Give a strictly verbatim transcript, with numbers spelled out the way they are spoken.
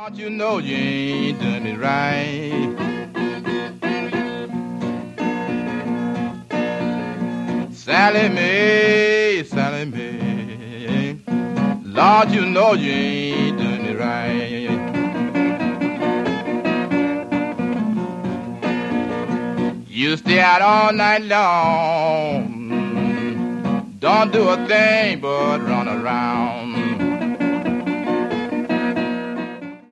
Lord, you know you ain't doing it right. Sally Mae, Sally Mae, Lord, you know you ain't doing it right. You stay out all night long, don't do a thing but run around.